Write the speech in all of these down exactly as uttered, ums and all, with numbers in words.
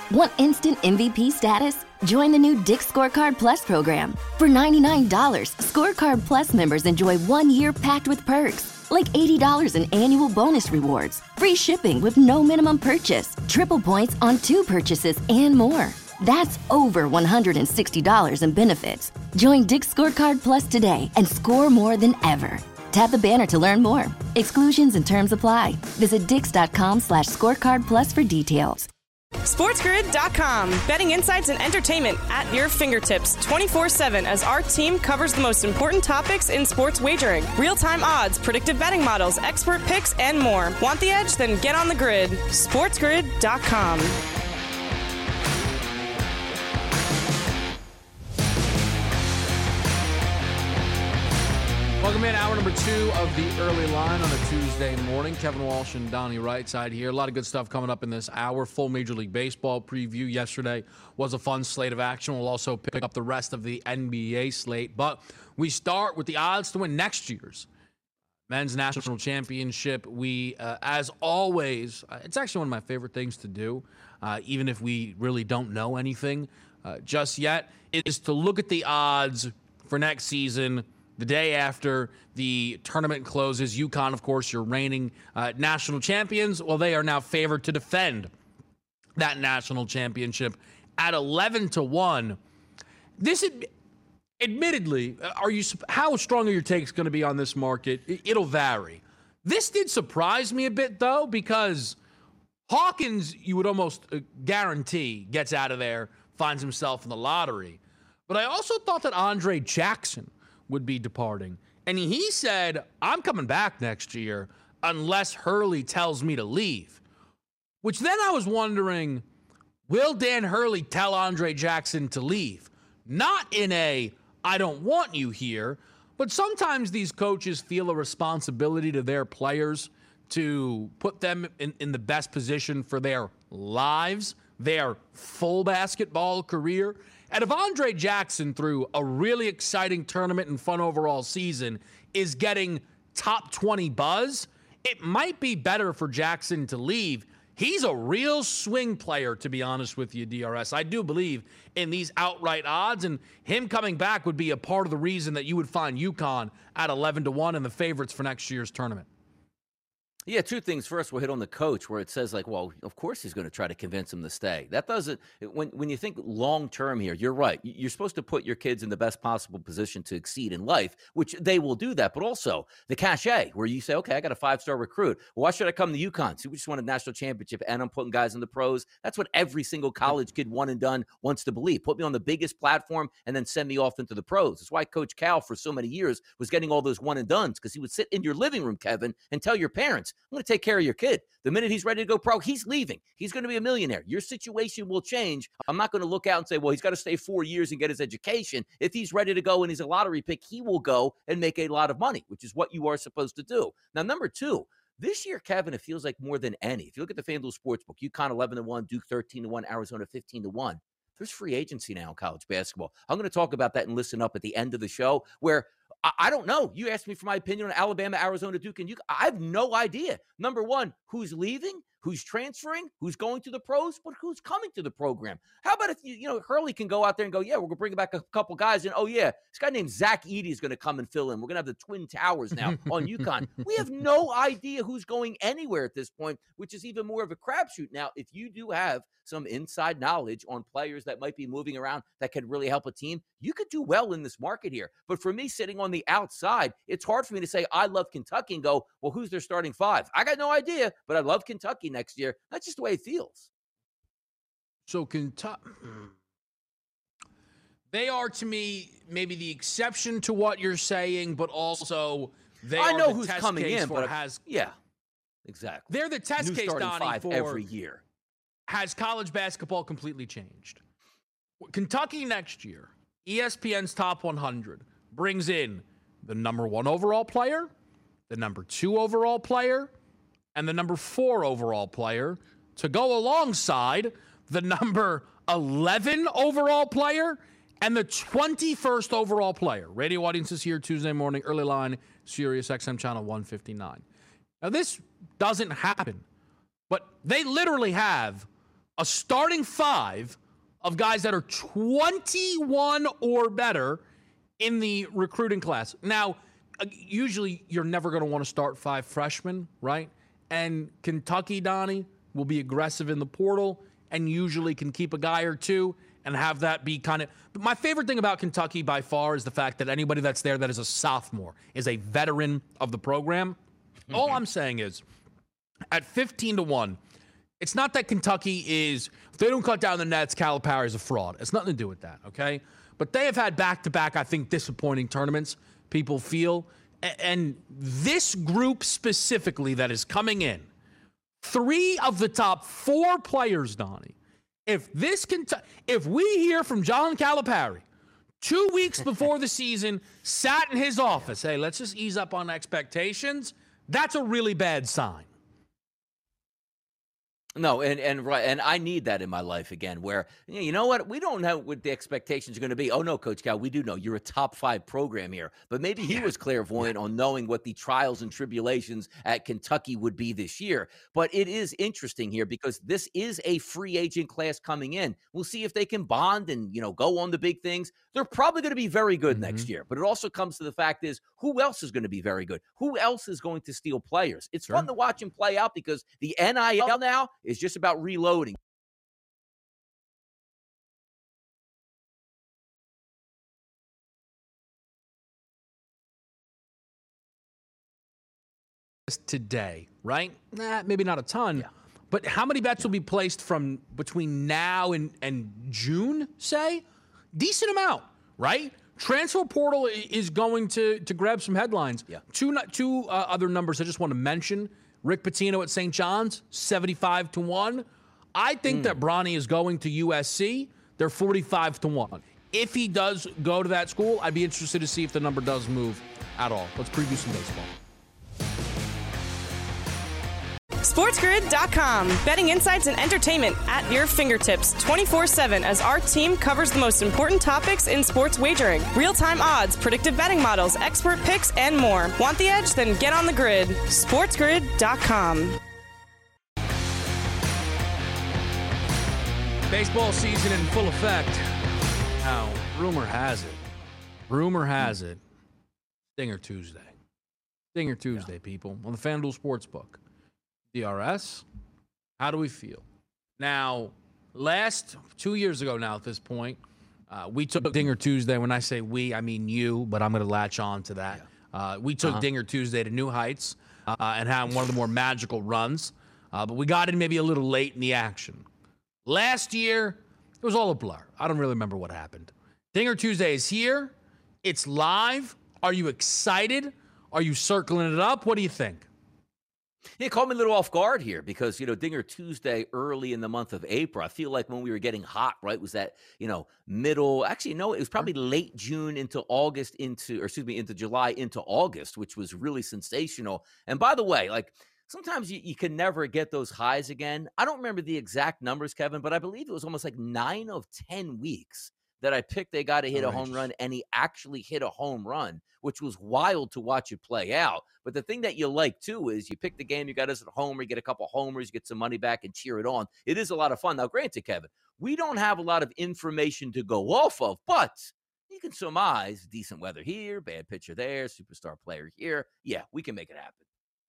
Want instant M V P status? Join the new Dick's Scorecard Plus program. For ninety-nine dollars, Scorecard Plus members enjoy one year packed with perks, like eighty dollars in annual bonus rewards, free shipping with no minimum purchase, triple points on two purchases, and more. That's over one hundred sixty dollars in benefits. Join Dick's Scorecard Plus today and score more than ever. Tap the banner to learn more. Exclusions and terms apply. Visit dix.com slash scorecard plus for details. SportsGrid dot com. Betting insights and entertainment at your fingertips twenty-four seven as our team covers the most important topics in sports wagering. Real-time odds, predictive betting models, expert picks, and more. Want the edge? Then get on the grid. SportsGrid dot com. Welcome in, hour number two of the early line on a Tuesday morning. Kevin Walsh and Donnie Rightside here. A lot of good stuff coming up in this hour. Full Major League Baseball preview. Yesterday was a fun slate of action. We'll also pick up the rest of the N B A slate. But we start with the odds to win next year's Men's National Championship. We, uh, as always, uh, it's actually one of my favorite things to do, uh, even if we really don't know anything uh, just yet, is to look at the odds for next season. The day after the tournament closes, UConn, of course, your reigning uh, national champions. Well, they are now favored to defend that national championship at eleven to one. This, ad- admittedly, are you? How strong are your takes going to be on this market? It'll vary. This did surprise me a bit, though, because Hawkins, you would almost guarantee, gets out of there, finds himself in the lottery. But I also thought that Andre Jackson would be departing. And he said, I'm coming back next year unless Hurley tells me to leave. Which then I was wondering, will Dan Hurley tell Andre Jackson to leave? Not in a, I don't want you here, but sometimes these coaches feel a responsibility to their players to put them in, in the best position for their lives, their full basketball career. And if Andre Jackson, through a really exciting tournament and fun overall season, is getting top twenty buzz, it might be better for Jackson to leave. He's a real swing player, to be honest with you, D R S. I do believe in these outright odds, and him coming back would be a part of the reason that you would find UConn at eleven to one and the favorites for next year's tournament. Yeah, two things. First, we'll hit on the coach, where it says, like, well, of course he's going to try to convince him to stay. That doesn't – when when you think long-term here, you're right. You're supposed to put your kids in the best possible position to exceed in life, which they will do that. But also the cachet, where you say, okay, I got a five-star recruit. Well, why should I come to UConn? See, we just won a national championship, and I'm putting guys in the pros. That's what every single college kid one and done wants to believe. Put me on the biggest platform and then send me off into the pros. That's why Coach Cal, for so many years, was getting all those one and dones, because he would sit in your living room, Kevin, and tell your parents, I'm going to take care of your kid. The minute he's ready to go pro, he's leaving. He's going to be a millionaire. Your situation will change. I'm not going to look out and say, well, he's got to stay four years and get his education. If he's ready to go and he's a lottery pick, he will go and make a lot of money, which is what you are supposed to do. Now, number two, this year, Kevin, it feels like more than any. If you look at the FanDuel Sportsbook, UConn eleven to one, Duke thirteen to one, Arizona fifteen to one. There's free agency now in college basketball. I'm going to talk about that and listen up at the end of the show, where I, I don't know. You asked me for my opinion on Alabama, Arizona, Duke, and UConn. I have no idea. Number one, who's leaving, who's transferring, who's going to the pros, but who's coming to the program. How about if, you you know, Hurley can go out there and go, yeah, we're going to bring back a couple guys, and, oh, yeah, this guy named Zach Edey is going to come and fill in. We're going to have the Twin Towers now on UConn. We have no idea who's going anywhere at this point, which is even more of a crapshoot. Now, if you do have some inside knowledge on players that might be moving around that could really help a team, you could do well in this market here. But for me, sitting on the outside, it's hard for me to say I love Kentucky and go, well, who's their starting five? I got no idea, but I love Kentucky next year. That's just the way it feels. So Kentucky, they are, to me, maybe the exception to what you're saying, but also they I are know the who's test coming case in, for but has yeah, exactly. They're the test New case, starting Donnie, five for every year. Has college basketball completely changed? Kentucky next year, E S P N's Top one hundred brings in the number one overall player, the number two overall player, and the number four overall player to go alongside the number eleven overall player and the twenty-first overall player. Radio audiences here Tuesday morning, early line, Sirius X M channel one fifty-nine. Now, this doesn't happen, but they literally have a starting five of guys that are twenty-one or better in the recruiting class. Now, usually you're never going to want to start five freshmen, right? And Kentucky, Donnie, will be aggressive in the portal and usually can keep a guy or two and have that be kind of... But my favorite thing about Kentucky by far is the fact that anybody that's there that is a sophomore is a veteran of the program. Mm-hmm. All I'm saying is, at fifteen to one, it's not that Kentucky is... If they don't cut down the nets, Calipari is a fraud. It's nothing to do with that, okay? But they have had back-to-back, I think, disappointing tournaments, people feel. And this group specifically that is coming in, three of the top four players, Donnie, if this can, t- if we hear from John Calipari two weeks before the season, sat in his office, hey, let's just ease up on expectations, that's a really bad sign. No, and and right, and I need that in my life again. Where you know what, we don't know what the expectations are going to be. Oh no, Coach Cal, we do know you're a top five program here, but maybe he yeah. was clairvoyant yeah. on knowing what the trials and tribulations at Kentucky would be this year. But it is interesting here because this is a free agent class coming in. We'll see if they can bond and you know go on the big things. They're probably going to be very good mm-hmm. next year. But it also comes to the fact is who else is going to be very good? Who else is going to steal players? It's sure. fun to watch him play out because the N I L now is just about reloading. Today, right? Nah, maybe not a ton, yeah. but how many bets yeah. will be placed from between now and, and June, say? Decent amount, right? Transfer portal is going to, to grab some headlines. Yeah. Two, two uh, other numbers I just want to mention. Rick Pitino at Saint John's, seventy-five to one. I think mm. that Bronny is going to U S C. They're forty-five to one. If he does go to that school, I'd be interested to see if the number does move at all. Let's preview some baseball. SportsGrid dot com. Betting insights and entertainment at your fingertips twenty-four seven as our team covers the most important topics in sports wagering. Real-time odds, predictive betting models, expert picks, and more. Want the edge? Then get on the grid. SportsGrid dot com. Baseball season in full effect. Now, rumor has it. Rumor has it. Stinger Tuesday. Stinger Tuesday, yeah. people, on the FanDuel Sportsbook. D R S, how do we feel? Now, last two years ago now at this point, uh, we took Dinger Tuesday. When I say we, I mean you, but I'm going to latch on to that. Yeah. Uh, we took uh-huh. Dinger Tuesday to new heights uh, and had one of the more magical runs, uh, but we got in maybe a little late in the action. Last year, it was all a blur. I don't really remember what happened. Dinger Tuesday is here. It's live. Are you excited? Are you circling it up? What do you think? It caught me a little off guard here because, you know, Dinger Tuesday early in the month of April, I feel like when we were getting hot, right, was that, you know, middle, actually, no, it was probably late June into August into, or excuse me, into July into August, which was really sensational. And by the way, like, sometimes you, you can never get those highs again. I don't remember the exact numbers, Kevin, but I believe it was almost like nine of ten weeks that I picked they got to hit a home run, and he actually hit a home run, which was wild to watch it play out. But the thing that you like, too, is you pick the game, you got us at home, you get a couple homers, you get some money back and cheer it on. It is a lot of fun. Now, granted, Kevin, we don't have a lot of information to go off of, but you can surmise decent weather here, bad pitcher there, superstar player here. Yeah, we can make it happen.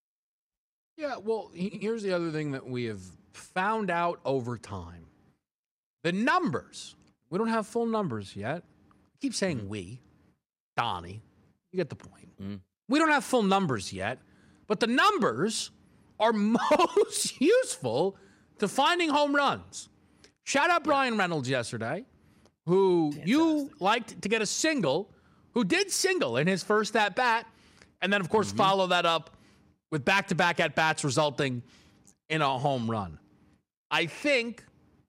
Yeah, well, here's the other thing that we have found out over time. The numbers. We don't have full numbers yet. I keep saying mm-hmm. we. Donnie, you get the point. Mm-hmm. We don't have full numbers yet, but the numbers are most useful to finding home runs. Shout out Brian Reynolds yesterday, who Fantastic. You liked to get a single, who did single in his first at-bat, and then, of course, mm-hmm. follow that up with back-to-back at-bats resulting in a home run. I think...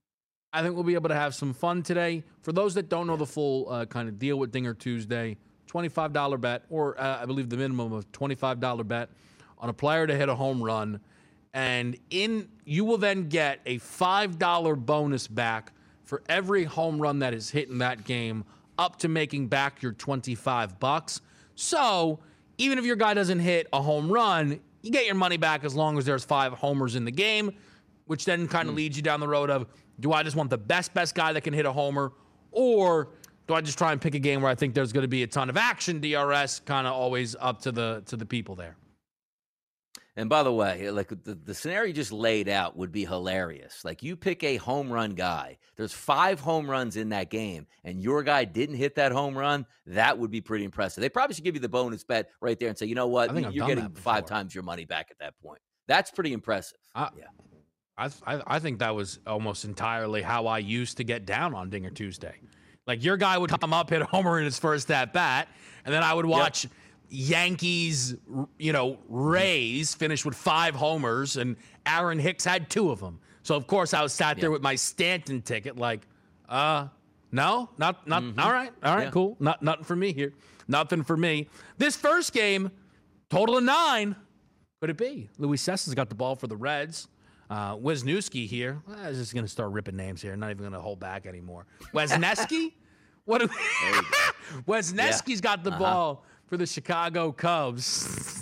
I think we'll be able to have some fun today. For those that don't know the full uh, kind of deal with Dinger Tuesday, twenty-five dollars bet, or uh, I believe the minimum of twenty-five dollars bet on a player to hit a home run. And in you will then get a five dollars bonus back for every home run that is hit in that game, up to making back your twenty-five bucks. So even if your guy doesn't hit a home run, you get your money back as long as there's five homers in the game, which then kind of mm. leads you down the road of, Do I just want the best, best guy that can hit a homer? Or do I just try and pick a game where I think there's going to be a ton of action? D R S kind of always up to the to the people there. And by the way, like the, the scenario you just laid out would be hilarious. Like you pick a home run guy. There's five home runs in that game, and your guy didn't hit that home run. That would be pretty impressive. They probably should give you the bonus bet right there and say, you know what, you're getting five times your money back at that point. That's pretty impressive. I, yeah, I, I I think that was almost entirely how I used to get down on Dinger Tuesday. Like your guy would come up, hit a homer in his first at bat, and then I would watch. Yep. Yankees, you know, Rays finished with five homers, and Aaron Hicks had two of them. So, of course, I was sat there yeah. with my Stanton ticket like, uh, no, not, not, mm-hmm. all right, all right, yeah. cool. Not, nothing for me here. Nothing for me. This first game, total of nine. Could it be? Luis Cessa's got the ball for the Reds. Uh, Wisniewski here. I was just going to start ripping names here. Not even going to hold back anymore. Wesneski? What? Do we- Wesneski's yeah. got the uh-huh. ball for the Chicago Cubs.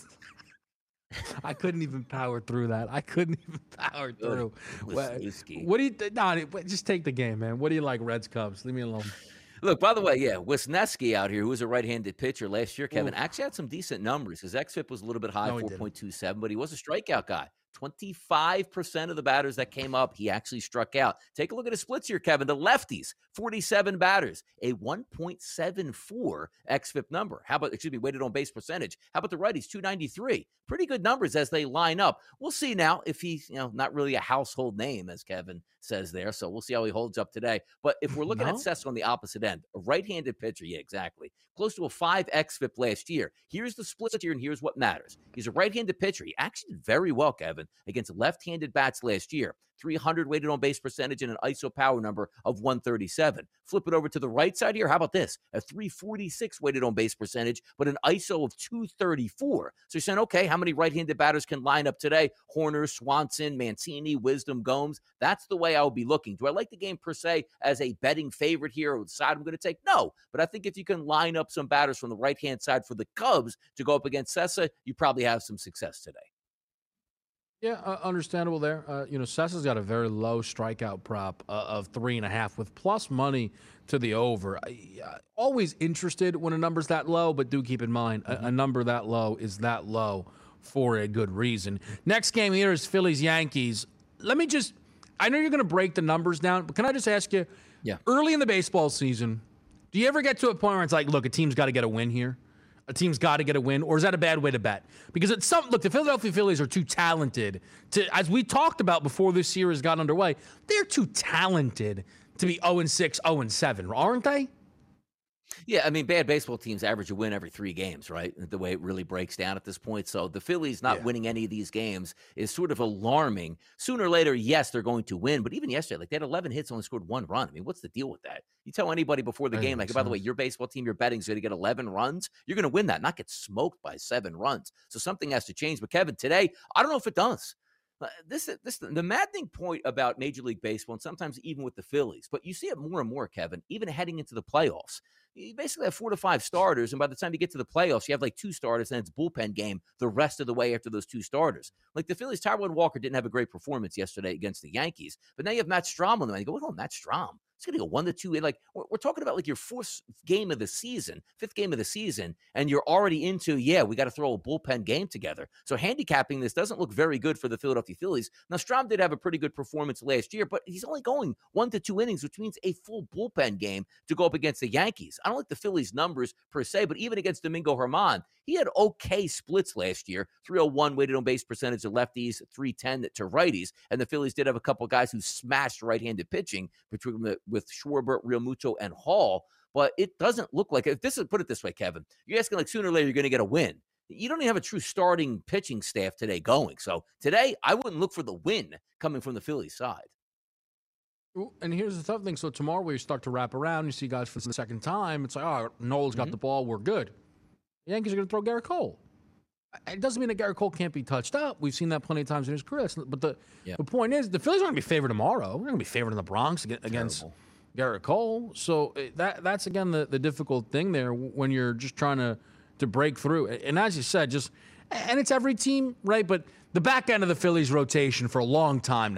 I couldn't even power through that. I couldn't even power through. What, what do you th- nah, just take the game, man. What do you like, Reds, Cubs? Leave me alone. Look, by the way, yeah, Wisniewski out here, who was a right-handed pitcher last year, Kevin, Ooh. actually had some decent numbers. His xFIP was a little bit high, no, four point two seven, but he was a strikeout guy. twenty-five percent of the batters that came up, he actually struck out. Take a look at his splits here, Kevin. The lefties, forty-seven batters, a one point seven four xFIP number. How about, excuse me, weighted on base percentage? How about the righties, two ninety-three? Pretty good numbers as they line up. We'll see now if he's, you know, not really a household name, as Kevin says there. So we'll see how he holds up today. But if we're looking no? at Cessa on the opposite end, a right-handed pitcher, yeah, exactly. Close to a five xFIP last year. Here's the split here, and here's what matters. He's a right-handed pitcher. He actually did very well, Kevin, against left-handed bats last year. three hundred weighted on base percentage and an I S O power number of one thirty-seven. Flip it over to the right side here. How about this? A three forty-six weighted on base percentage, but an I S O of two thirty-four. So you're saying, okay, how many right-handed batters can line up today? Horner, Swanson, Mancini, Wisdom, Gomes. That's the way I would be looking. Do I like the game per se as a betting favorite here or the side I'm going to take? No, but I think if you can line up some batters from the right-hand side for the Cubs to go up against Cessa, you probably have some success today. Yeah, uh, understandable there. Uh, you know, Cessa's got a very low strikeout prop uh, of three and a half with plus money to the over. I, uh, always interested when a number's that low, but do keep in mind mm-hmm. a, a number that low is that low for a good reason. Next game here is Phillies-Yankees. Let me just, I know you're going to break the numbers down, but can I just ask you, yeah. early in the baseball season, do you ever get to a point where it's like, look, a team's got to get a win here? A team's got to get a win, or is that a bad way to bet? Because it's some look, the Philadelphia Phillies are too talented to, as we talked about before this series got underway, they're too talented to be oh and six, oh and seven, aren't they? Yeah, I mean, bad baseball teams average a win every three games, right? The way it really breaks down at this point. So the Phillies not yeah. winning any of these games is sort of alarming. Sooner or later, yes, they're going to win. But even yesterday, like they had eleven hits, only scored one run. I mean, what's the deal with that? You tell anybody before the I game, like, by the way, your baseball team, your betting's going to get eleven runs. You're going to win that, not get smoked by seven runs. So something has to change. But Kevin, today, I don't know if it does. This, this, the maddening point about Major League Baseball, and sometimes even with the Phillies, but you see it more and more, Kevin, even heading into the playoffs. You basically have four to five starters, and by the time you get to the playoffs, you have like two starters, and it's bullpen game the rest of the way after those two starters. Like the Phillies, Taijuan Walker didn't have a great performance yesterday against the Yankees, but now you have Matt Strahm on them, and you go, oh, Matt Strahm. It's going to go one to two. Like we're, we're talking about like your fourth game of the season, fifth game of the season, and you're already into, yeah, we got to throw a bullpen game together. So handicapping this doesn't look very good for the Philadelphia Phillies. Now, Strahm did have a pretty good performance last year, but he's only going one to two innings, which means a full bullpen game to go up against the Yankees. I don't like the Phillies numbers per se, but even against Domingo Germán, he had okay splits last year. three oh one weighted on base percentage to lefties, three ten to righties. And the Phillies did have a couple of guys who smashed right-handed pitching between the, with Schwarber, Realmuto, and Hall. But it doesn't look like, if this is, put it this way, Kevin, you're asking like sooner or later you're going to get a win. You don't even have a true starting pitching staff today going. So today, I wouldn't look for the win coming from the Phillies side. And here's the tough thing. So tomorrow we start to wrap around. You see guys for the second time. It's like, oh, Noel's got mm-hmm. the ball. We're good. The Yankees are going to throw Garrett Cole. It doesn't mean that Garrett Cole can't be touched up. We've seen that plenty of times in his career. But the, yeah. the point is, the Phillies aren't going to be favored tomorrow. They're going to be favored in the Bronx against Terrible. Garrett Cole. So that that's, again, the, the difficult thing there when you're just trying to, to break through. And as you said, just – and it's every team, right? But the back end of the Phillies rotation for a long time now,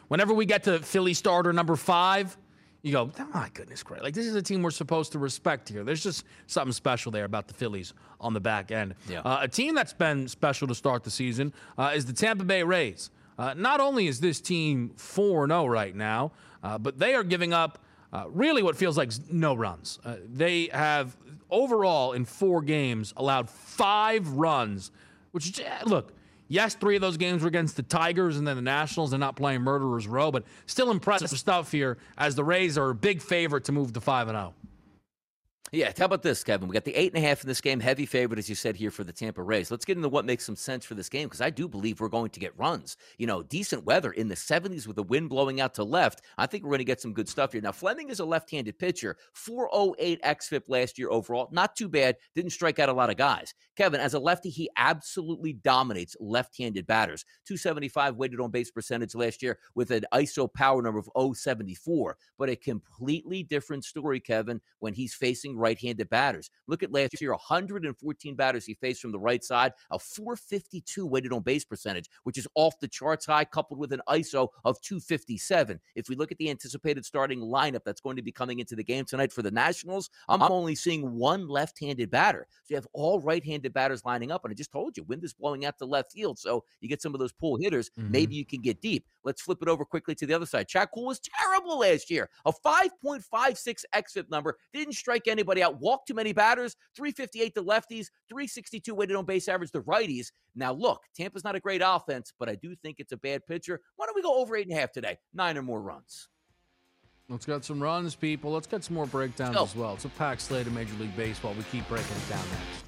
whenever we get to Philly starter number five, you go, oh, my goodness, great. Like, this is a team we're supposed to respect here. There's just something special there about the Phillies on the back end. Yeah. Uh, a team that's been special to start the season uh, is the Tampa Bay Rays. Uh, not only is this team four and oh right now, uh, but they are giving up uh, really what feels like no runs. Uh, they have, overall, in four games, allowed five runs, which, look, yes, three of those games were against the Tigers and then the Nationals. They're not playing Murderers Row, but still impressive stuff here as the Rays are a big favorite to move to five and oh. Yeah, how about this, Kevin? We got the eight and a half in this game, heavy favorite, as you said here, for the Tampa Rays. Let's get into what makes some sense for this game, because I do believe we're going to get runs. You know, decent weather in the seventies with the wind blowing out to left. I think we're going to get some good stuff here. Now, Fleming is a left-handed pitcher, four oh eight xFIP last year overall. Not too bad. Didn't strike out a lot of guys. Kevin, as a lefty, he absolutely dominates left-handed batters. two seventy-five weighted on base percentage last year with an I S O power number of oh seventy-four. But a completely different story, Kevin, when he's facing right-handed batters. Look at last year, one hundred fourteen batters he faced from the right side, a four fifty-two weighted on base percentage, which is off the charts high, coupled with an I S O of two fifty-seven. If we look at the anticipated starting lineup that's going to be coming into the game tonight for the Nationals, I'm only seeing one left-handed batter. So you have all right-handed batters lining up, and I just told you, wind is blowing out to left field, so you get some of those pull hitters. Mm-hmm. Maybe you can get deep. Let's flip it over quickly to the other side. Chad Kuhl was terrible last year. A five point five six xFIP number, didn't strike anybody out, walked too many batters, three fifty-eight to lefties, three sixty-two weighted on base average to righties. Now, look, Tampa's not a great offense, but I do think it's a bad pitcher. Why don't we go over eight and a half today? Nine or more runs. Let's get some runs, people. Let's get some more breakdowns as well. It's a packed slate of Major League Baseball. We keep breaking it down next.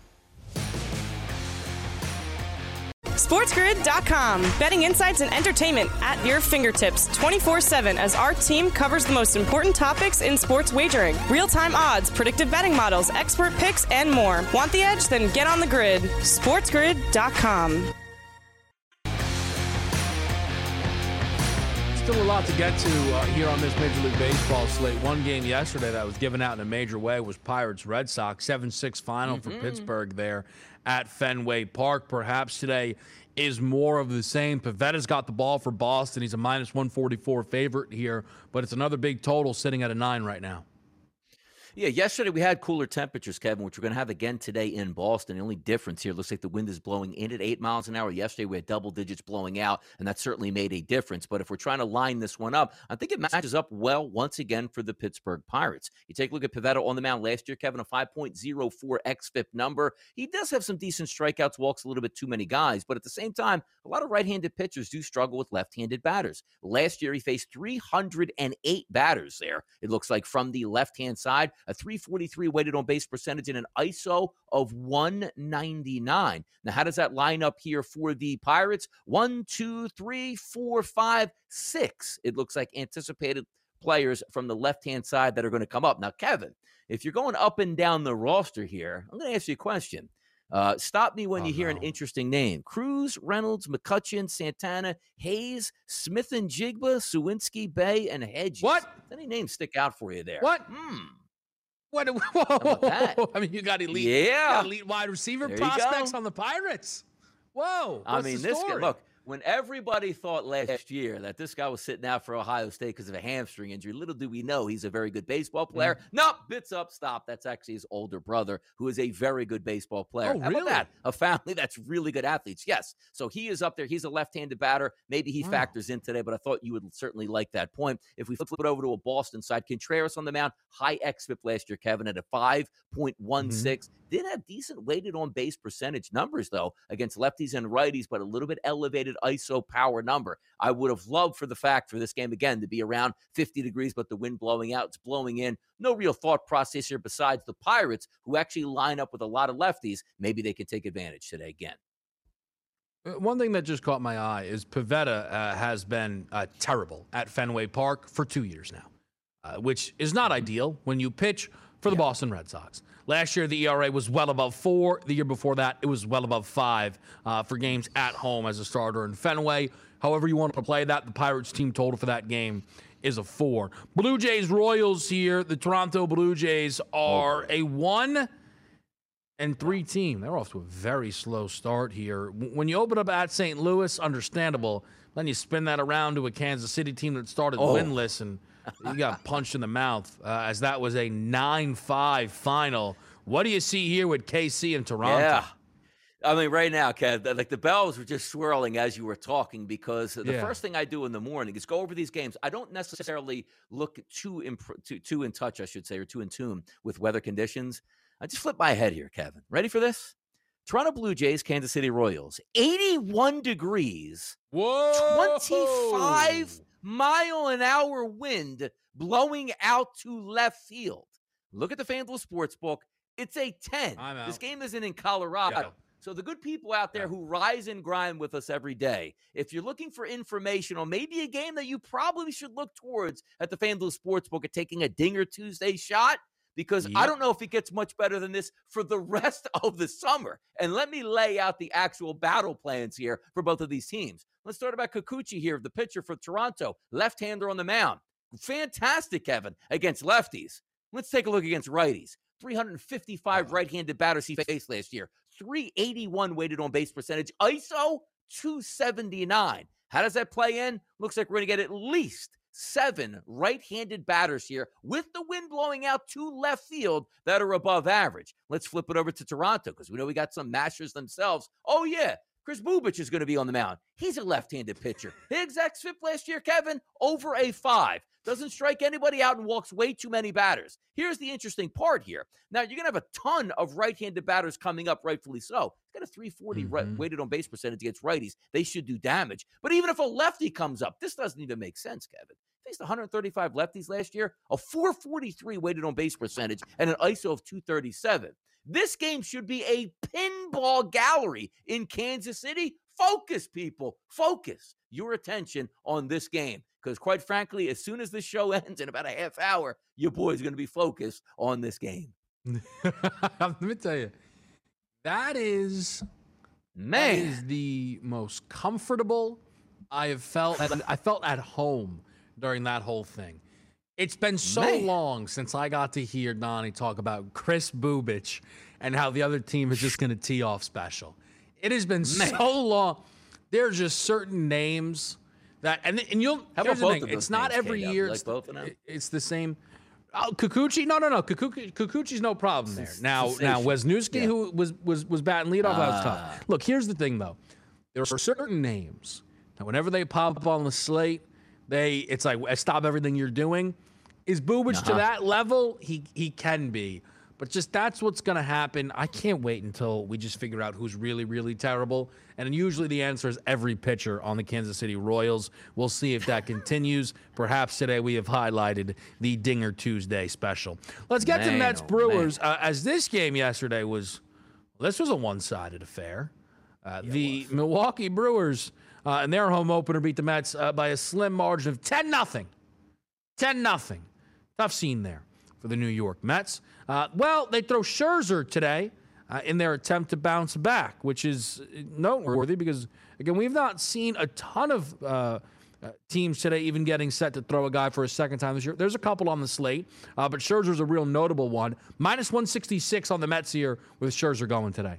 SportsGrid dot com. Betting insights and entertainment at your fingertips twenty-four seven as our team covers the most important topics in sports wagering. Real-time odds, predictive betting models, expert picks, and more. Want the edge? Then get on the grid. SportsGrid dot com. Still a lot to get to uh, here on this Major League Baseball slate. One game yesterday that was given out in a major way was Pirates-Red Sox, seven six final mm-hmm. for Pittsburgh there at Fenway Park. Perhaps today is more of the same. Pavetta's got the ball for Boston. He's a minus one forty-four favorite here, but it's another big total sitting at a nine right now. Yeah, yesterday we had cooler temperatures, Kevin, which we're going to have again today in Boston. The only difference here, looks like the wind is blowing in at eight miles an hour. Yesterday we had double digits blowing out, and that certainly made a difference. But if we're trying to line this one up, I think it matches up well once again for the Pittsburgh Pirates. You take a look at Pivetta on the mound last year, Kevin, a five point oh four xFIP number. He does have some decent strikeouts, walks a little bit too many guys, but at the same time, a lot of right-handed pitchers do struggle with left-handed batters. Last year he faced three hundred eight batters there, it looks like, from the left-hand side, a three forty-three weighted on base percentage and an I S O of one ninety-nine. Now, how does that line up here for the Pirates? One, two, three, four, five, six. It looks like anticipated players from the left-hand side that are going to come up. Now, Kevin, if you're going up and down the roster here, I'm going to ask you a question. Uh, stop me when oh, you hear no. an interesting name. Cruz, Reynolds, McCutchen, Santana, Hayes, Smith and Jigba, Sawinski, Bay, and Hedges. What? Does any names stick out for you there? What? Hmm. What? Whoa! I mean, you got elite, yeah, you got elite wide receiver there prospects on the Pirates. Whoa! I mean, this guy, look. When everybody thought last year that this guy was sitting out for Ohio State because of a hamstring injury, little do we know he's a very good baseball player. Mm. Nope, bits up, stop. That's actually his older brother, who is a very good baseball player. Oh, How really? about that? A family that's really good athletes. Yes. So he is up there. He's a left-handed batter. Maybe he wow. factors in today, but I thought you would certainly like that point. If we flip it over to a Boston side, Contreras on the mound, high xFIP last year, Kevin, at a five point one six. Mm-hmm. Did have decent weighted on base percentage numbers, though, against lefties and righties, but a little bit elevated I S O power number. I would have loved for the fact for this game, again, to be around fifty degrees, but the wind blowing out, it's blowing in. No real thought process here besides the Pirates, who actually line up with a lot of lefties. Maybe they can take advantage today again. One thing that just caught my eye is Pivetta uh, has been uh, terrible at Fenway Park for two years now, uh, which is not ideal when you pitch for the yeah. Boston Red Sox. Last year, the E R A was well above four. The year before that, it was well above five uh, for games at home as a starter in Fenway. However you want to play that, the Pirates team total for that game is a four. Blue Jays Royals here. The Toronto Blue Jays are a one and three team. They're off to a very slow start here. When you open up at Saint Louis, understandable. Then you spin that around to a Kansas City team that started oh. winless, and you got punched in the mouth uh, as that was a nine five final. What do you see here with K C and Toronto? Yeah. I mean, right now, Kev, like the bells were just swirling as you were talking, because the yeah. first thing I do in the morning is go over these games. I don't necessarily look too, imp- too, too in touch, I should say, or too in tune with weather conditions. I just flip my head here, Kevin. Ready for this? Toronto Blue Jays, Kansas City Royals, eighty-one degrees, Whoa! twenty-five mile an hour wind blowing out to left field. Look at the FanDuel Sportsbook. It's a ten. This game isn't in Colorado. Yeah. So the good people out there who rise and grind with us every day, if you're looking for information on maybe a game that you probably should look towards at the FanDuel Sportsbook at taking a Dinger Tuesday shot, because yep. I don't know if it gets much better than this for the rest of the summer. And let me lay out the actual battle plans here for both of these teams. Let's start about Kikuchi here, the pitcher for Toronto, left-hander on the mound. Fantastic, Kevin, against lefties. Let's take a look against righties. three hundred fifty-five right-handed batters he faced last year. three eighty-one weighted on base percentage. I S O, two seventy-nine. How does that play in? Looks like we're going to get at least seven right-handed batters here with the wind blowing out to left field that are above average. Let's flip it over to Toronto because we know we got some mashers themselves. Oh, yeah. Kris Bubic is going to be on the mound. He's a left-handed pitcher. His exact S I P last year, Kevin, over a five. Doesn't strike anybody out and walks way too many batters. Here's the interesting part here. Now, you're going to have a ton of right-handed batters coming up, rightfully so. He's got a three forty mm-hmm. right, weighted on base percentage against righties. They should do damage. But even if a lefty comes up, this doesn't even make sense, Kevin. Faced one hundred thirty-five lefties last year, a four forty-three weighted on base percentage, and an I S O of two thirty-seven. This game should be a pinball gallery in Kansas City. Focus, people. Focus your attention on this game. Because quite frankly, as soon as this show ends in about a half hour, your boy's going to be focused on this game. Let me tell you, that is, Man. that is the most comfortable I have felt. I felt at home during that whole thing. It's been so Man. long since I got to hear Donnie talk about Kris Bubic and how the other team is just going to tee off special. It has been Man. so long. There's just certain names that, and and you'll. How here's about the both thing. of It's those not names, every K-Dub? year. Like It's, both of them? it's the same. Oh, Kikuchi? No, no, no. Kikuchi, Kikuchi's no problem there. Now, now Wisniewski, yeah. who was was was batting leadoff, uh, that was tough. Look, here's the thing, though. There are certain names that whenever they pop up on the slate, they it's like stop everything you're doing. Is Bubic uh-huh. to that level? He he can be. But just that's what's going to happen. I can't wait until we just figure out who's really, really terrible. And usually the answer is every pitcher on the Kansas City Royals. We'll see if that continues. Perhaps today we have highlighted the Dinger Tuesday special. Let's get man, to Mets Brewers. Oh, uh, as this game yesterday was, well, this was a one-sided affair. Uh, yeah, the Milwaukee Brewers uh, in their home opener beat the Mets uh, by a slim margin of ten nothing. ten nothing. Tough scene there for the New York Mets. Uh, well, they throw Scherzer today uh, in their attempt to bounce back, which is noteworthy because, again, we've not seen a ton of uh, uh, teams today even getting set to throw a guy for a second time this year. There's a couple on the slate, uh, but Scherzer's a real notable one. minus one sixty-six on the Mets here with Scherzer going today.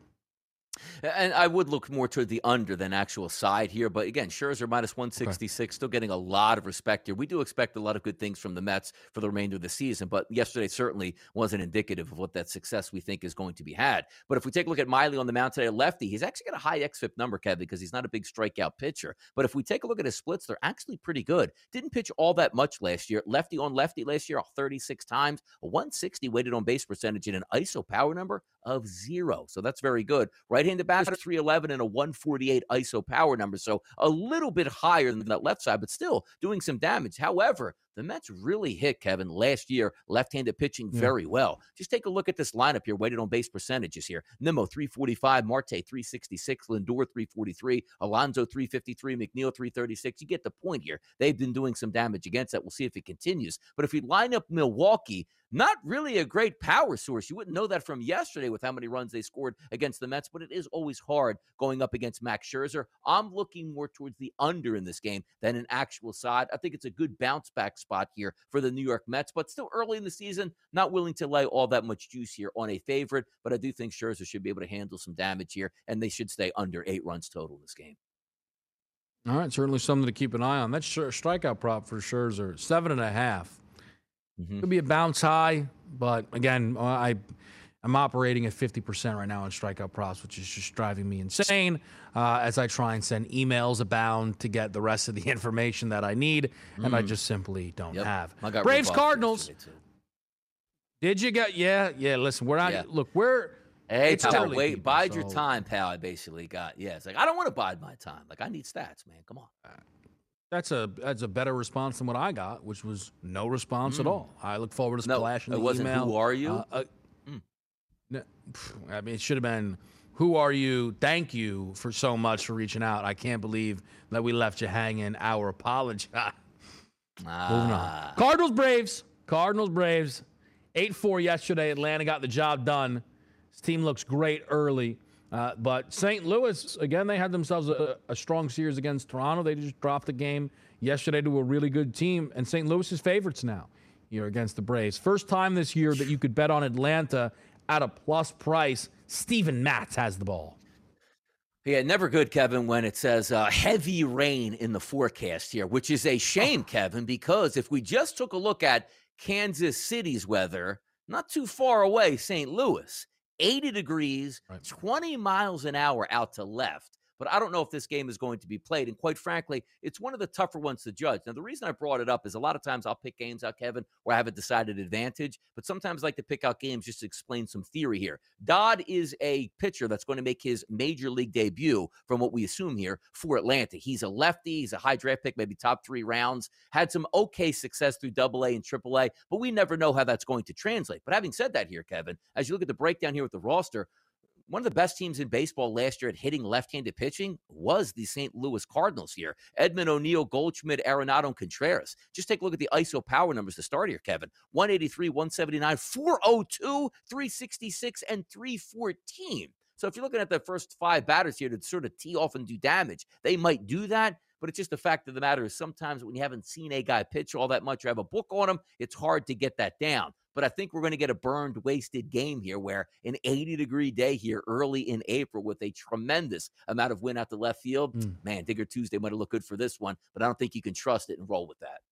And I would look more toward the under than actual side here. But again, Scherzer minus one sixty-six, okay. Still getting a lot of respect here. We do expect a lot of good things from the Mets for the remainder of the season. But yesterday certainly wasn't indicative of what that success we think is going to be had. But if we take a look at Miley on the mound today, lefty, he's actually got a high X F I P number, Kevin, because he's not a big strikeout pitcher. But if we take a look at his splits, they're actually pretty good. Didn't pitch all that much last year. Lefty on lefty last year, thirty-six times, a one sixty weighted on base percentage, and an I S O power number of zero. So that's very good. Right-handed batter, three eleven and a one forty-eight I S O power number. So a little bit higher than that left side, but still doing some damage. However, the Mets really hit, Kevin, last year, left-handed pitching yeah. very well. Just take a look at this lineup here, weighted on base percentages here. Nimmo, three forty-five, Marte, three sixty-six, Lindor, three forty-three, Alonso, three fifty-three, McNeil, three thirty-six. You get the point here. They've been doing some damage against that. We'll see if it continues. But if we line up Milwaukee, not really a great power source. You wouldn't know that from yesterday with how many runs they scored against the Mets, but it is always hard going up against Max Scherzer. I'm looking more towards the under in this game than an actual side. I think it's a good bounce-back spot here for the New York Mets, but still early in the season, not willing to lay all that much juice here on a favorite, but I do think Scherzer should be able to handle some damage here, and they should stay under eight runs total in this game. All right, certainly something to keep an eye on. That's sure, strikeout prop for Scherzer, seven and a half. Mm-hmm. Could be a bounce high, but again, I, I'm operating at fifty percent right now on strikeout props, which is just driving me insane uh, as I try and send emails abound to get the rest of the information that I need, mm. and I just simply don't yep. have. Braves Cardinals. Did you get? Yeah, yeah. Listen, we're not. Yeah. Look, we're. Hey, it's pal, wait, people, bide so. your time, pal. I basically got. Yeah, it's like I don't want to bide my time. Like I need stats, man. Come on. That's a that's a better response than what I got, which was no response mm. at all. I look forward to splashing no, the it wasn't, email. Who are you? Uh, uh, mm. no, I mean, it should have been, who are you? Thank you for so much for reaching out. I can't believe that we left you hanging. Our apology. Ah. Moving on. Cardinals, Braves. Cardinals, Braves. eight four yesterday. Atlanta got the job done. This team looks great early. Uh, but Saint Louis, again, they had themselves a, a strong series against Toronto. They just dropped the game yesterday to a really good team. And Saint Louis is favorites now here against the Braves. First time this year that you could bet on Atlanta at a plus price. Steven Matz has the ball. Yeah, never good, Kevin, when it says uh, heavy rain in the forecast here, which is a shame, oh. Kevin, because if we just took a look at Kansas City's weather, not too far away, Saint Louis, eighty degrees, right. twenty miles an hour out to left. But I don't know if this game is going to be played. And quite frankly, it's one of the tougher ones to judge. Now, the reason I brought it up is a lot of times I'll pick games out, Kevin, where I have a decided advantage. But sometimes I like to pick out games just to explain some theory here. Dodd is a pitcher that's going to make his major league debut, from what we assume here, for Atlanta. He's a lefty. He's a high draft pick, maybe top three rounds. Had some okay success through double A and triple A, but we never know how that's going to translate. But having said that here, Kevin, as you look at the breakdown here with the roster, one of the best teams in baseball last year at hitting left-handed pitching was the Saint Louis Cardinals here. Edmund O'Neill, Goldschmidt, Arenado, and Contreras. Just take a look at the I S O power numbers to start here, Kevin. one eighty-three, one seventy-nine, four oh two, three sixty-six, and three fourteen. So if you're looking at the first five batters here to sort of tee off and do damage, they might do that. But it's just the fact of the matter is sometimes when you haven't seen a guy pitch all that much or have a book on him, it's hard to get that down. But I think we're going to get a burned, wasted game here where an eighty-degree day here early in April with a tremendous amount of wind out to left field. Mm. Man, Digger Tuesday might have looked good for this one, but I don't think you can trust it and roll with that.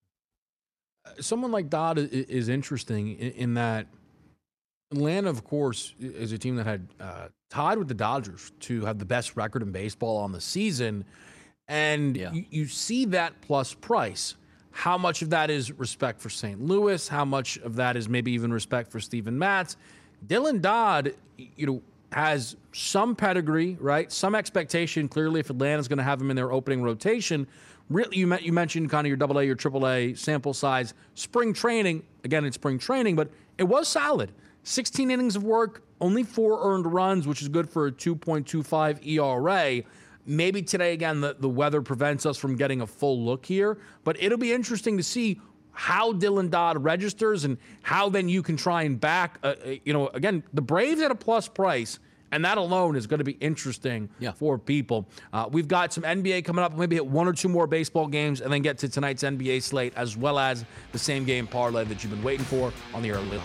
Someone like Dodd is interesting in that Atlanta, of course, is a team that had uh, tied with the Dodgers to have the best record in baseball on the season. And yeah. you, you see that plus price. How much of that is respect for Saint Louis? How much of that is maybe even respect for Steven Matz? Dylan Dodd, you know, has some pedigree, right? Some expectation, clearly, if Atlanta's going to have him in their opening rotation. Really, you, met, you mentioned kind of your double A, your triple A sample size. Spring training, again, it's spring training, but it was solid. sixteen innings of work, only four earned runs, which is good for a two point two five E R A. Maybe today, again, the, the weather prevents us from getting a full look here, but it'll be interesting to see how Dylan Dodd registers and how then you can try and back, uh, you know, again, the Braves at a plus price, and that alone is going to be interesting yeah. for people. Uh, we've got some N B A coming up, maybe hit one or two more baseball games, and then get to tonight's N B A slate, as well as the same game parlay that you've been waiting for on the early line.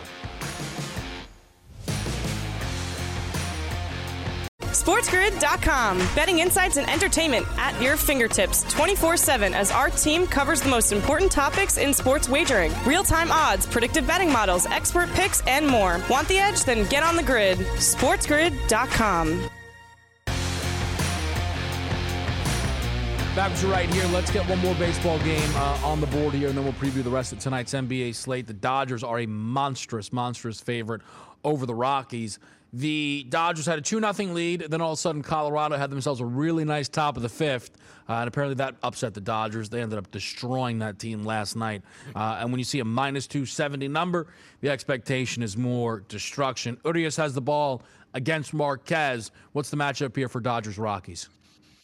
SportsGrid dot com. Betting insights and entertainment at your fingertips twenty-four seven as our team covers the most important topics in sports wagering. Real-time odds, predictive betting models, expert picks, and more. Want the edge? Then get on the grid. SportsGrid dot com. Babs, you're right here. Let's get one more baseball game uh, on the board here, and then we'll preview the rest of tonight's N B A slate. The Dodgers are a monstrous, monstrous favorite over the Rockies. The Dodgers had a two nothing lead. Then all of a sudden, Colorado had themselves a really nice top of the fifth. Uh, and apparently that upset the Dodgers. They ended up destroying that team last night. Uh, and when you see a minus two seventy number, the expectation is more destruction. Urias has the ball against Marquez. What's the matchup here for Dodgers-Rockies?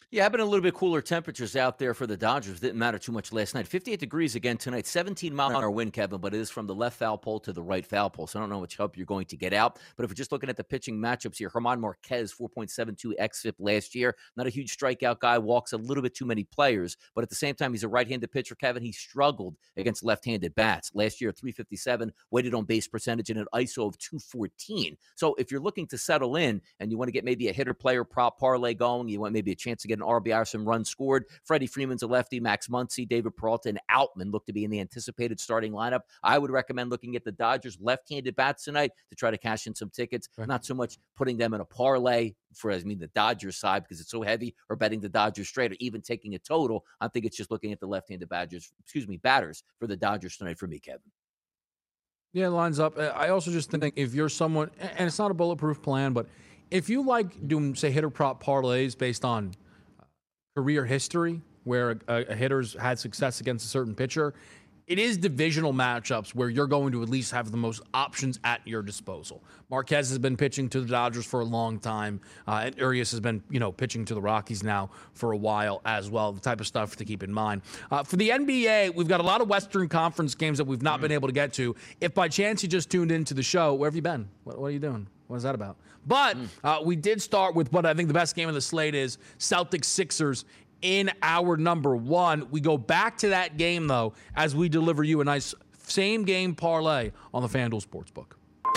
Yeah, having a little bit cooler temperatures out there for the Dodgers didn't matter too much last night. fifty-eight degrees again tonight, seventeen mile an hour wind, Kevin, but it is from the left foul pole to the right foul pole. So I don't know how much help you're going to get out. But if we're just looking at the pitching matchups here, German Marquez, four point seven two xFIP last year. Not a huge strikeout guy, walks a little bit too many players. But at the same time, he's a right-handed pitcher, Kevin. He struggled against left-handed bats. Last year, three fifty-seven, weighted on base percentage and an I S O of two fourteen. So if you're looking to settle in and you want to get maybe a hitter-player prop parlay going, you want maybe a chance to get an R B I or some runs scored. Freddie Freeman's a lefty. Max Muncy, David Peralta, and Outman look to be in the anticipated starting lineup. I would recommend looking at the Dodgers left-handed bats tonight to try to cash in some tickets. Right. Not so much putting them in a parlay for, I mean, the Dodgers side because it's so heavy, or betting the Dodgers straight, or even taking a total. I think it's just looking at the left-handed Badgers, excuse me, batters for the Dodgers tonight for me, Kevin. Yeah, it lines up. I also just think if you're someone, and it's not a bulletproof plan, but if you like doing, say, hitter prop parlays based on career history where a, a hitter's had success against a certain pitcher, it is divisional matchups where you're going to at least have the most options at your disposal. Marquez has been pitching to the Dodgers for a long time, uh, and Urias has been, you know, pitching to the Rockies now for a while as well. The type of stuff to keep in mind. Uh, for the N B A, we've got a lot of Western Conference games that we've not mm. been able to get to. If by chance you just tuned into the show, where have you been? What, what are you doing? What is that about? But uh, we did start with what I think the best game of the slate is, Celtics-Sixers in our number one. We go back to that game, though, as we deliver you a nice same-game parlay on the FanDuel Sportsbook.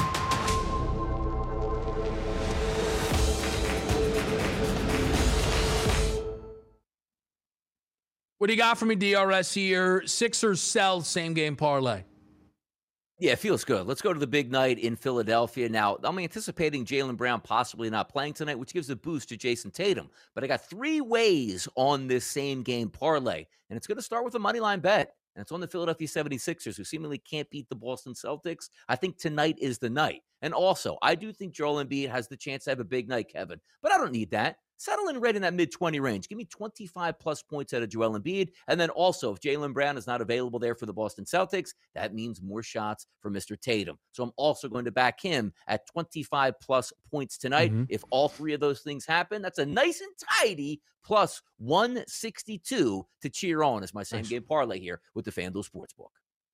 What do you got for me, D R S here? Sixers sell same-game parlay. Yeah, it feels good. Let's go to the big night in Philadelphia. Now, I'm anticipating Jaylen Brown possibly not playing tonight, which gives a boost to Jason Tatum. But I got three ways on this same game parlay, and it's going to start with a money line bet. And it's on the Philadelphia seventy-sixers, who seemingly can't beat the Boston Celtics. I think tonight is the night. And also, I do think Joel Embiid has the chance to have a big night, Kevin. But I don't need that. Settle in right in that mid twenty range. Give me twenty-five plus points out of Joel Embiid. And then also, if Jaylen Brown is not available there for the Boston Celtics, that means more shots for Mister Tatum. So I'm also going to back him at twenty-five plus points tonight. Mm-hmm. If all three of those things happen, that's a nice and tidy plus one sixty-two to cheer on as my same nice. game parlay here with the FanDuel Sportsbook.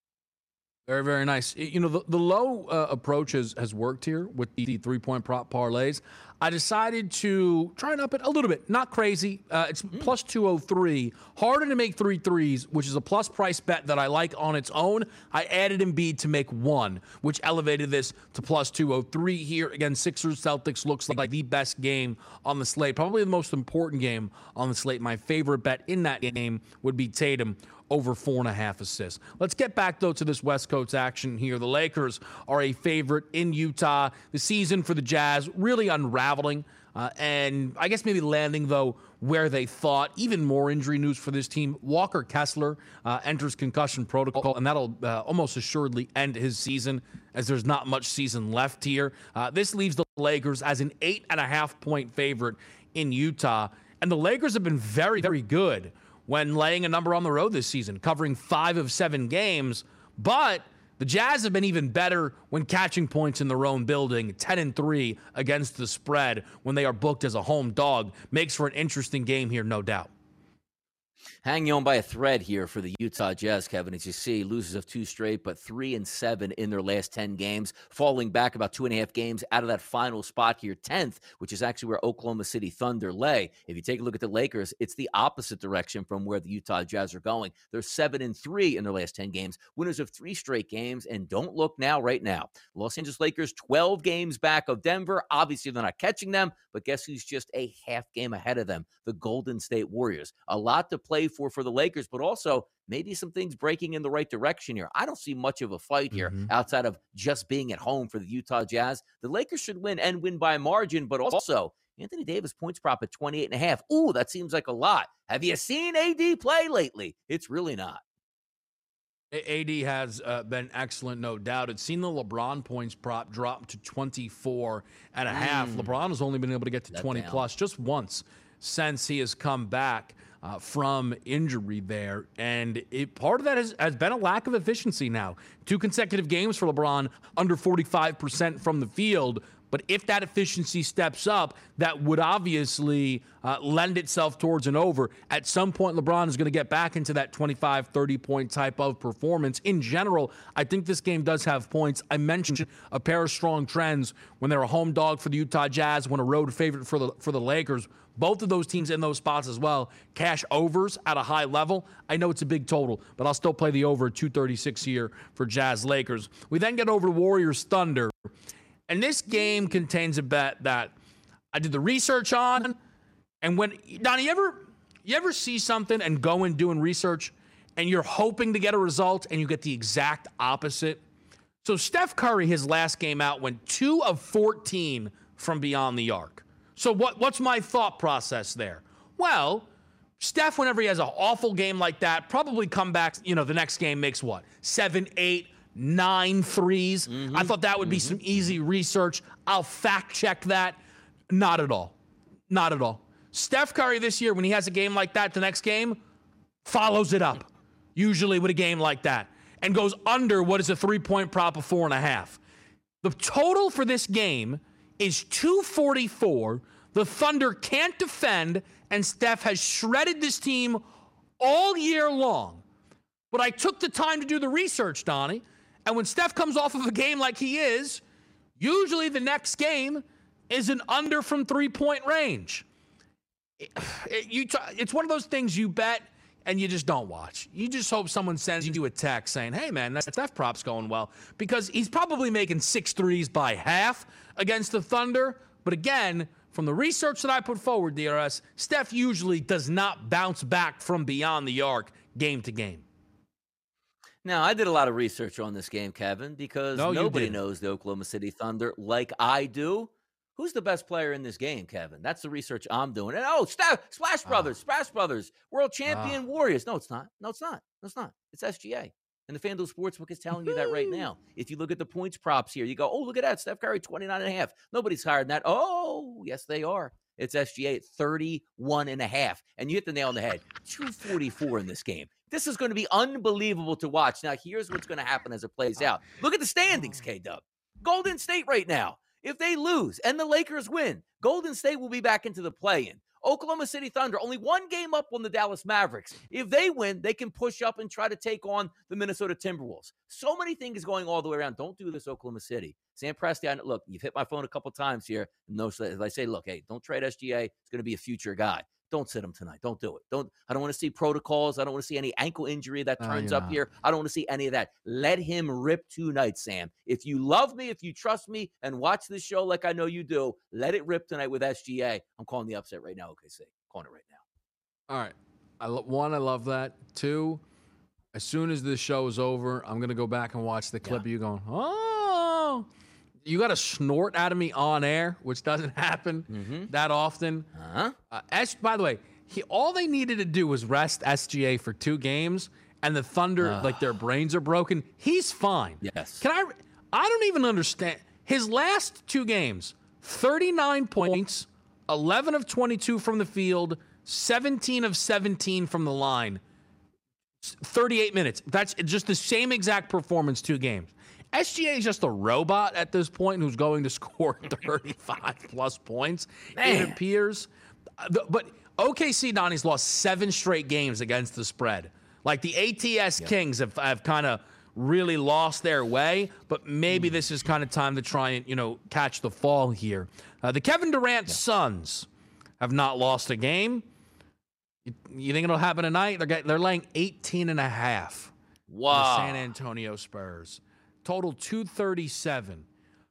Very, very nice. You know, the, the low uh, approach has, has worked here with the three-point prop parlays. I decided to try and up it a little bit. Not crazy. Uh, it's mm. plus two oh three. Harder to make three threes, which is a plus price bet that I like on its own. I added Embiid to make one, which elevated this to plus two oh three here. Again, Sixers Celtics looks like the best game on the slate. Probably the most important game on the slate. My favorite bet in that game would be Tatum over four and a half assists. Let's get back, though, to this West Coast action here. The Lakers are a favorite in Utah. The season for the Jazz really unraveling, uh, and I guess maybe landing, though, where they thought. Even more injury news for this team. Walker Kessler uh, enters concussion protocol, and that'll uh, almost assuredly end his season, as there's not much season left here. Uh, this leaves the Lakers as an eight and a half point favorite in Utah, and the Lakers have been very, very good when laying a number on the road this season, covering five of seven games. But the Jazz have been even better when catching points in their own building, ten and three against the spread when they are booked as a home dog. Makes for an interesting game here, no doubt. Hanging on by a thread here for the Utah Jazz, Kevin. As you see, losers of two straight, but three and seven in their last ten games, falling back about two and a half games out of that final spot here, tenth, which is actually where Oklahoma City Thunder lay. If you take a look at the Lakers, it's the opposite direction from where the Utah Jazz are going. They're seven and three in their last ten games, winners of three straight games, and don't look now, right now. Los Angeles Lakers, twelve games back of Denver. Obviously, they're not catching them, but guess who's just a half game ahead of them? The Golden State Warriors. A lot to play for for the Lakers, but also maybe some things breaking in the right direction here. I don't see much of a fight here mm-hmm. outside of just being at home for the Utah Jazz. The Lakers should win and win by margin, but also Anthony Davis points prop at twenty-eight and a half. Ooh, that seems like a lot. Have you seen A D play lately? It's really not. A D has uh, been excellent, no doubt. It's seen the LeBron points prop drop to twenty-four and a mm. half. LeBron has only been able to get to that twenty down. Plus just once since he has come back Uh, from injury there, and it, part of that has, has been a lack of efficiency now. Two consecutive games for LeBron under forty-five percent from the field, But if that efficiency steps up, that would obviously uh, lend itself towards an over. At some point, LeBron is going to get back into that twenty-five, thirty-point type of performance. In general, I think this game does have points. I mentioned a pair of strong trends when they're a home dog for the Utah Jazz, when a road favorite for the for the Lakers. Both of those teams in those spots as well. Cash overs at a high level. I know it's a big total, but I'll still play the over at two thirty-six here for Jazz Lakers. We then get over to Warriors Thunder. And this game contains a bet that I did the research on. And when, Donnie, you ever, you ever see something and go and doing research and you're hoping to get a result and you get the exact opposite? So Steph Curry, his last game out, went two of fourteen from beyond the arc. So what, what's my thought process there? Well, Steph, whenever he has an awful game like that, probably come back, you know, the next game makes what? Seven, eight, nine threes. Mm-hmm. I thought that would be mm-hmm. some easy research. I'll fact check that. Not at all. Not at all. Steph Curry this year, when he has a game like that, the next game follows it up, usually with a game like that, and goes under what is a three-point prop of four and a half. The total for this game is two forty-four. The Thunder can't defend, and Steph has shredded this team all year long. But I took the time to do the research, Donnie, and when Steph comes off of a game like he is, usually the next game is an under from three-point range. It, it, you t- it's one of those things you bet and you just don't watch. You just hope someone sends you a text saying, hey, man, that Steph prop's going well, because he's probably making six threes by half against the Thunder. But again, from the research that I put forward, D R S, Steph usually does not bounce back from beyond the arc game to game. Now, I did a lot of research on this game, Kevin, because no, nobody knows the Oklahoma City Thunder like I do. Who's the best player in this game, Kevin? That's the research I'm doing. And oh, Steph, Splash Brothers, ah. Splash Brothers, world champion ah. Warriors. No, it's not. No, it's not. No, it's not. It's S G A. And the FanDuel Sportsbook is telling you that right now. If you look at the points props here, you go, oh, look at that. Steph Curry, twenty-nine and a half. Nobody's higher than that. Oh, yes, they are. It's S G A at thirty-one and a half. And you hit the nail on the head. two forty-four in this game. This is going to be unbelievable to watch. Now, here's what's going to happen as it plays out. Look at the standings, K-Dub. Golden State right now. If they lose and the Lakers win, Golden State will be back into the play-in. Oklahoma City Thunder, only one game up on the Dallas Mavericks. If they win, they can push up and try to take on the Minnesota Timberwolves. So many things going all the way around. Don't do this, Oklahoma City. Sam Presti, I, look, you've hit my phone a couple times here. No, I say, look, hey, don't trade S G A. It's going to be a future guy. Don't sit him tonight. Don't do it. Don't. I don't want to see protocols. I don't want to see any ankle injury that turns uh, yeah. up here. I don't want to see any of that. Let him rip tonight, Sam. If you love me, if you trust me, and watch this show like I know you do, let it rip tonight with S G A. I'm calling the upset right now, O K C. I'm calling it right now. All right. I lo- one, I love that. Two, as soon as this show is over, I'm going to go back and watch the clip yeah. of you going, oh. You got to snort out of me on air, which doesn't happen mm-hmm. that often. Uh-huh. Uh, S, by the way, he, all they needed to do was rest S G A for two games, and the Thunder, uh. like their brains are broken. He's fine. Yes. Can I? I don't even understand. His last two games, thirty-nine points, eleven of twenty-two from the field, seventeen of seventeen from the line, thirty-eight minutes. That's just the same exact performance, two games. S G A is just a robot at this point who's going to score thirty-five plus points, Man. It appears. But O K C, Donnie's lost seven straight games against the spread. Like the A T S yep. Kings have, have kind of really lost their way, but maybe mm. this is kind of time to try and, you know, catch the fall here. Uh, the Kevin Durant yep. Suns have not lost a game. You, you think it'll happen tonight? They're, getting, they're laying eighteen and a half. Wow. The San Antonio Spurs. Total two thirty-seven.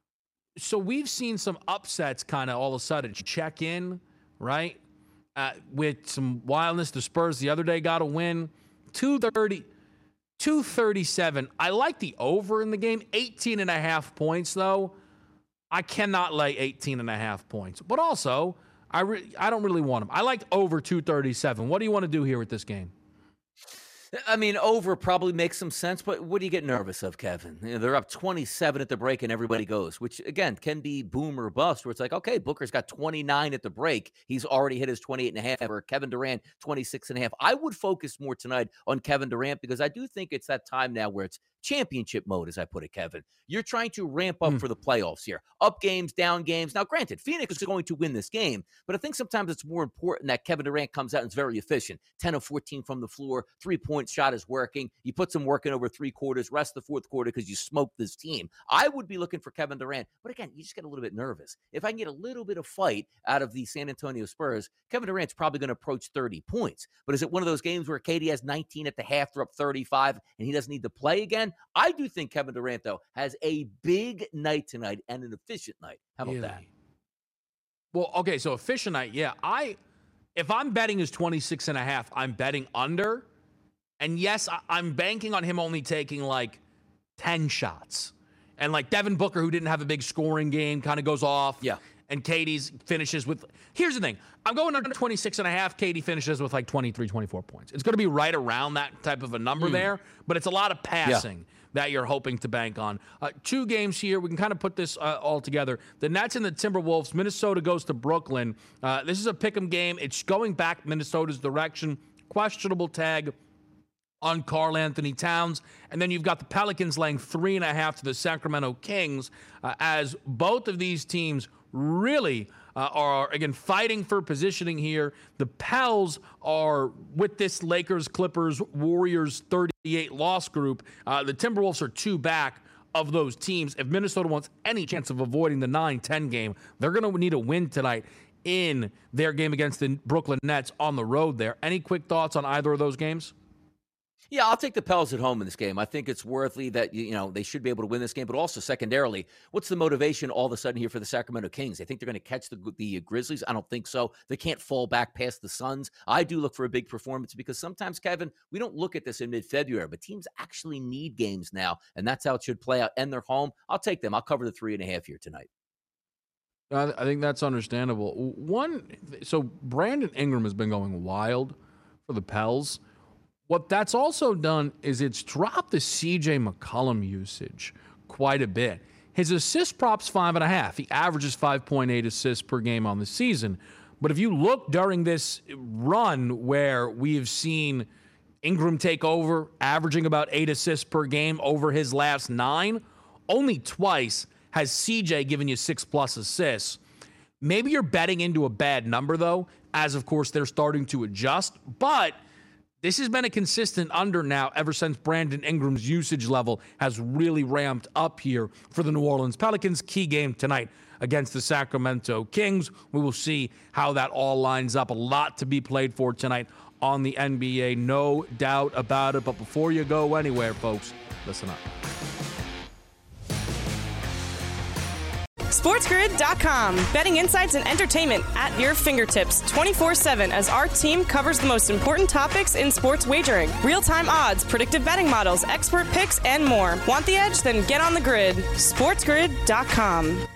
So we've seen some upsets kind of all of a sudden check in, right? Uh, with some wildness. The Spurs the other day got a win. two thirty, two thirty-seven. I like the over in the game. eighteen and a half points, though. I cannot lay eighteen and a half points. But also, I, re- I don't really want them. I like over two thirty-seven. What do you want to do here with this game? I mean, over probably makes some sense, but what do you get nervous of, Kevin? You know, they're up twenty-seven at the break and everybody goes, which, again, can be boom or bust, where it's like, okay, Booker's got twenty-nine at the break. He's already hit his twenty-eight and a half, or Kevin Durant, twenty-six and a half. I would focus more tonight on Kevin Durant because I do think it's that time now where it's championship mode, as I put it, Kevin. You're trying to ramp up Mm. for the playoffs here. Up games, down games. Now, granted, Phoenix is going to win this game, but I think sometimes it's more important that Kevin Durant comes out and is very efficient. ten of fourteen from the floor, three-point shot is working. You put some work in over three quarters, rest of the fourth quarter because you smoked this team. I would be looking for Kevin Durant, but again, you just get a little bit nervous. If I can get a little bit of fight out of the San Antonio Spurs, Kevin Durant's probably going to approach thirty points. But is it one of those games where K D has nineteen at the half, they're up thirty-five, and he doesn't need to play again? I do think Kevin Durant, though, has a big night tonight and an efficient night. How about Really? that? Well, okay, so efficient night, yeah. I, if I'm betting is twenty-six and a half, I'm betting under. And yes, I, I'm banking on him only taking like ten shots. And like Devin Booker, who didn't have a big scoring game, kind of goes off. Yeah. And Katie's finishes with, here's the thing. I'm going under twenty-six and a half. Katie finishes with like twenty-three, twenty-four points. It's going to be right around that type of a number mm. there, but it's a lot of passing yeah. that you're hoping to bank on. Uh, two games here. We can kind of put this uh, all together. The Nets and the Timberwolves. Minnesota goes to Brooklyn. Uh, this is a pick'em game. It's going back Minnesota's direction. Questionable tag on Karl Anthony Towns. And then you've got the Pelicans laying three and a half to the Sacramento Kings uh, as both of these teams really uh, are, again, fighting for positioning here. The Pels are with this Lakers, Clippers, Warriors thirty-eight loss group. Uh, the Timberwolves are two back of those teams. If Minnesota wants any chance of avoiding the nine ten game, they're going to need a win tonight in their game against the Brooklyn Nets on the road there. Any quick thoughts on either of those games? Yeah, I'll take the Pels at home in this game. I think it's worthy that, you know, they should be able to win this game, but also secondarily, what's the motivation all of a sudden here for the Sacramento Kings? They think they're going to catch the, the Grizzlies? I don't think so. They can't fall back past the Suns. I do look for a big performance because sometimes, Kevin, we don't look at this in mid-February, but teams actually need games now, and that's how it should play out. And they're home. I'll take them. I'll cover the three and a half here tonight. I think that's understandable. One, so Brandon Ingram has been going wild for the Pels. What that's also done is it's dropped the C J McCollum usage quite a bit. His assist prop's five and a half. He averages five point eight assists per game on the season. But if you look during this run where we've seen Ingram take over, averaging about eight assists per game over his last nine, only twice has C J given you six plus assists. Maybe you're betting into a bad number, though, as, of course, they're starting to adjust. But this has been a consistent under now ever since Brandon Ingram's usage level has really ramped up here for the New Orleans Pelicans. Key game tonight against the Sacramento Kings. We will see how that all lines up. A lot to be played for tonight on the N B A, no doubt about it. But before you go anywhere, folks, listen up. SportsGrid dot com. Betting insights and entertainment at your fingertips twenty-four seven as our team covers the most important topics in sports wagering. Real-time odds, predictive betting models, expert picks, and more. Want the edge? Then get on the grid. SportsGrid dot com.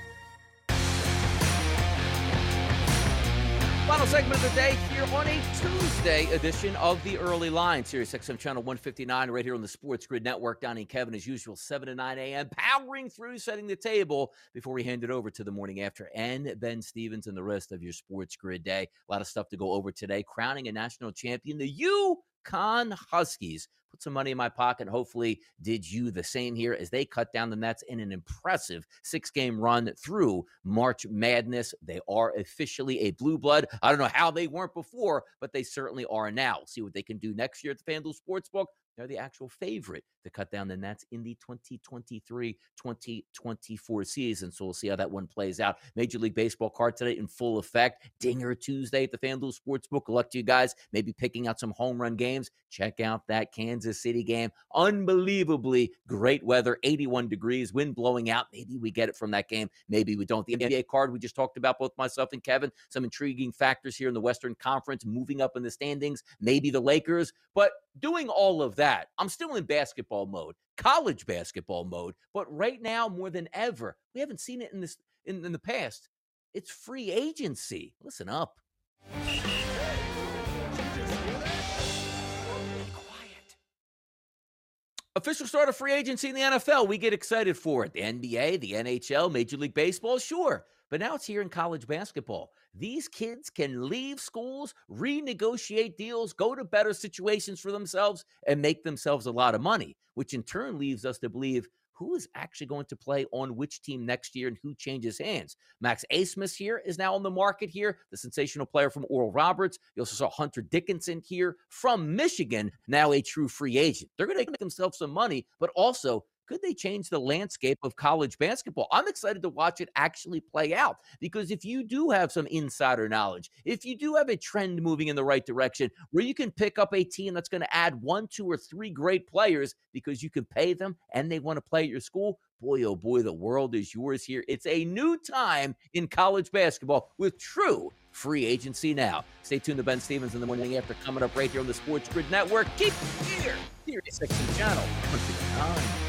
Final segment of the day here on a Tuesday edition of the Early Line. Sirius X M Channel one fifty-nine right here on the Sports Grid Network. Donnie and Kevin, as usual, seven to nine a.m. powering through, setting the table before we hand it over to the morning after and Ben Stevens and the rest of your Sports Grid day. A lot of stuff to go over today. Crowning a national champion, the UConn Huskies. Put some money in my pocket. Hopefully did you the same here as they cut down the Nets in an impressive six-game run through March Madness. They are officially a blue blood. I don't know how they weren't before, but they certainly are now. See what they can do next year at the FanDuel Sportsbook. They're the actual favorite to cut down the Nets in the twenty twenty-three twenty twenty-four season. So we'll see how that one plays out. Major League Baseball card today in full effect. Dinger Tuesday at the FanDuel Sportsbook. Good luck to you guys. Maybe picking out some home run games. Check out that Kansas City game. Unbelievably great weather. eighty-one degrees. Wind blowing out. Maybe we get it from that game. Maybe we don't. The N B A card we just talked about, both myself and Kevin. Some intriguing factors here in the Western Conference. Moving up in the standings. Maybe the Lakers. But doing all of that, I'm still in basketball mode, college basketball mode, but right now more than ever, we haven't seen it in this in, in the past. It's free agency. Listen up. Be quiet. Official start of free agency in the N F L. We get excited for it. The N B A, the N H L, Major League Baseball, sure. But now it's here in college basketball. These kids can leave schools, renegotiate deals, go to better situations for themselves, and make themselves a lot of money, which in turn leaves us to believe who is actually going to play on which team next year and who changes hands. Max Abmas here is now on the market here, the sensational player from Oral Roberts. You also saw Hunter Dickinson here from Michigan, now a true free agent. They're going to make themselves some money, but also, could they change the landscape of college basketball? I'm excited to watch it actually play out, because if you do have some insider knowledge, if you do have a trend moving in the right direction where you can pick up a team that's going to add one, two, or three great players because you can pay them and they want to play at your school, boy, oh boy, the world is yours here. It's a new time in college basketball with true free agency now. Stay tuned to Ben Stevens in the morning after, coming up right here on the Sports Grid Network. Keep it here, Sirius X M channel one fifty-nine.